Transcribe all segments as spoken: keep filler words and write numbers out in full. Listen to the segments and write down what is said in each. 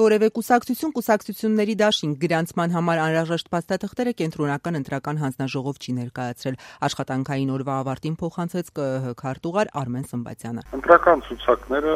Որևէ կուսակցություն կուսակցությունների դաշինք գրանցման համար անհրաժեշտ փաստաթղթերը կենտրոնական ընտրական հանձնաժողով չի ներկայացրել։ Աշխատանքային օրվա ավարտին փոխանցեց Կ Ը Հ քարտուղար Արմեն Սմբատյանը։ Ընտրական ցուցակները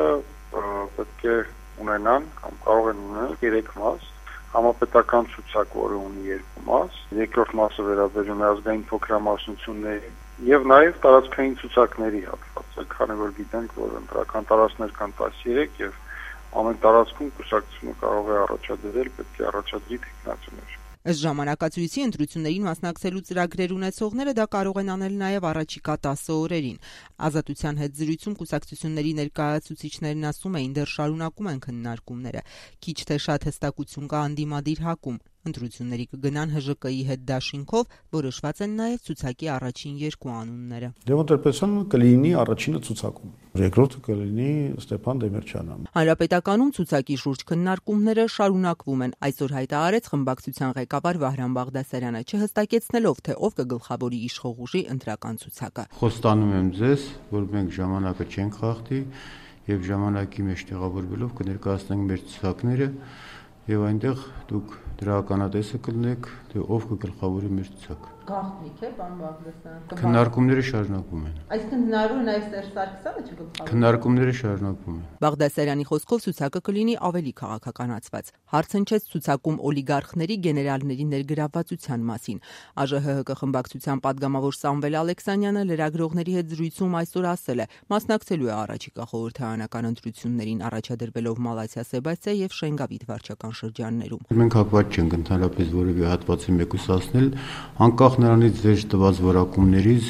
պետք է ունենան կամ կարող են ունենալ երեք մաս։ Համապետական ցուցակ, որը ունի երկու մաս, երկրորդ մասը վերաբերում է ազգային փոքրամասնությունների եւ նաեւ տարածքային ցուցակների հատված։ Քանի որ գիտենք, որ ընտրական տարածքներ կան տասներեք եւ ամեն տարածքում կուսակցությունը կարող է առաջադրել, պետք է առաջադրի թեկնածուներ։ Ըստ ժամանակացույցի ընտրություններին մասնակցելու ծրագրեր ունեցողները դա կարող են անել նաև առաջիկա տասը օրերին։ Ազատության հետ զրույցում կուսակցությունների ներկայացուցիչներն ասում էին, դեռ շարունակում են քննարկումները։ Քիչ թե շատ հստակություն կա անդիմադիր հակում։ Ընտրությունների կգնան Հ Ժ Կ-ի հետ դաշինքով, որոշված են նաև ցուցակի առաջին երկու անունները։ Լևոն Տեր-Պետրոսյանը կլինի առաջինը ցուցակում, երկրորդը կլինի Ստեփան Դեմիրճյանը։ Հանրապետականում ցուցակի շուրջ քննարկումները շարունակվում են։ Այսօր հայտարարեց խմբակցության ղեկավար Վահրամ Բաղդասարյանը, չհստակեցնելով, թե ով կգլխավորի իշխող ուժի ընտրական ցուցակը։ Խոստանում եմ ձեզ, որ մենք ժամանակը չենք խախտի եւ ժամանակի մեջ տեղավորվելով կներկայացնենք մեր ցուցակները եւ այնտեղ դուք դրականատեսը կլինեք, թե ով կգլխավորի մեր ցուցակը։ Գաղտնիք է, պարոն Բաղդասարյան։ Քննարկումները շարունակվում են։ Այսինքն հնարավոր է նաև Սերժ Սարգսյանը չգլխավորի։ Քննարկումները շարունակվում են։ Բաղդասարյանի խոսքով ցուցակը կլինի ավելի քաղաքականացված։ Հարց հնչեց ցուցակում օլիգարխների գեներալների ներգրավվածության մասին։ Ա Ժ Հ Հ Կ խմբակցության падգամավոր Սամվել Ալեքսանյանը լրագրողների հետ զրույցում այսօր ասել է, մասնակցելու է առաջիկա խորհրդարանական ընտրություններին, առաջադրվելով Մալաթիա Սեբաստիա եւ Շենգավիթ վարչական շրջաններում։ Մենք հակված չենք ընդհանրապես որևէ հատվածի մեկուսացնել, անկախ նրանից ձեր տված որակումներից,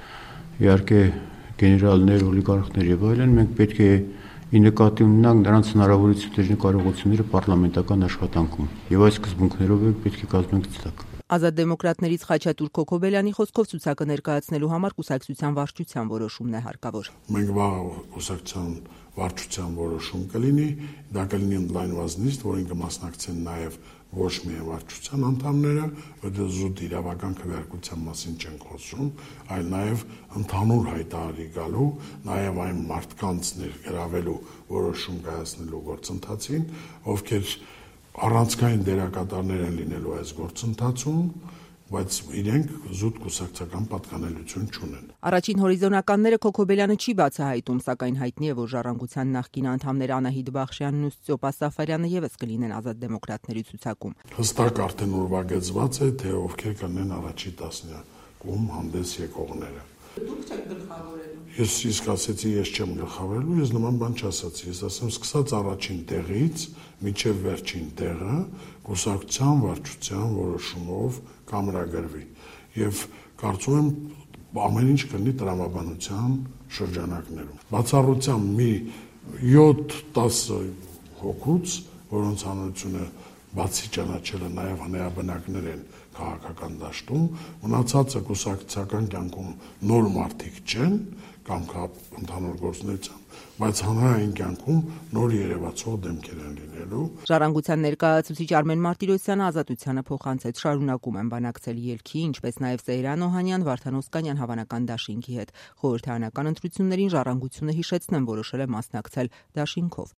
իհարկե գեներալներ, օլիգարխներ եւ այլն, մենք պետք է ի նկատի ունենանք նրանց հնարավորությունների կարողությունները պարլամենտական աշխատանքում եւ այս սկզբունքներով պետք է կազմենք ցուցակ։ Ազատ դեմոկրատներից Խաչատուր Քոքոբելյանի խոսքով ցուցակը ներկայացնելու համար կուսակցության վարչության որոշումն է հարկավոր։ Մենք վաղ կուսակցության վարչության որոշում կլինի, դա կլինի ընդլայնված նիստ, որին կմասնակցեն նաեւ ոչ միայն վարչության անդամները, որտեղ զուտ իրավական քվեարկության մասին չեն խոսում, այլ նաեւ ընդհանուր հայտարարի գալու, նաեւ այն մարդկանց ներգրավելու որոշում կայացնելու գործընթացին, ովքեր առանցքային դերակատարներ են լինելու այս գործընթացում, բայց իրենք զուտ կուսակցական պատկանելություն չունեն։ Առաջին հորիզոնականները Քոքոբելյանը չի բացահայտում, սակայն հայտնի է, որ Ժառանգության նախկին անդամներ Անահիտ Բախշյանն ու Ստյոպա Սաֆարյանը ևս կլինեն Ազատ դեմոկրատների ցուցակում։ Հստակ արդեն ուրվագծված է, թե ովքեր կլինեն առաջի տասնյակում հանդես եկողները։ Դուք չեք գլխավորելու։ Ես իսկ ասեցի, ես չեմ գլխավորելու, ես նման բան չասացի, ես ասեմ, սկսած առաջին տեղից մինչև վերջին տեղը կուսակցության վարչության որոշումով կամրագրվի եւ կարծում եմ ամեն ինչ կլինի տրամաբանության շրջանակներում։ Բացառությամբ մի յոթ տասը հոգուց, որոնց հանրությունը բացի ճանաչելը նաեւ հնայաբնակներ են քաղաքական դաշտում, մնացածը կուսակցական կյանքում նոր մարդիկ չեն կամ ընդհանուր գործունեության, բայց հանրային կյանքում նոր երևացող դեմքեր են լինելու։ Ժառանգության ներկայացուցիչ Արմեն Մարտիրոսյանը Ազատությանը փոխանցեց, շարունակում են բանակցել ելքի, ինչպես նաև Սեյրան Օհանյան, Վարդան Օսկանյան հավանական դաշինքի հետ։ Խորհրդարանական ընտրություններին Ժառանգությունը հիշեցնեմ որոշել է մասնակցել դաշինքով։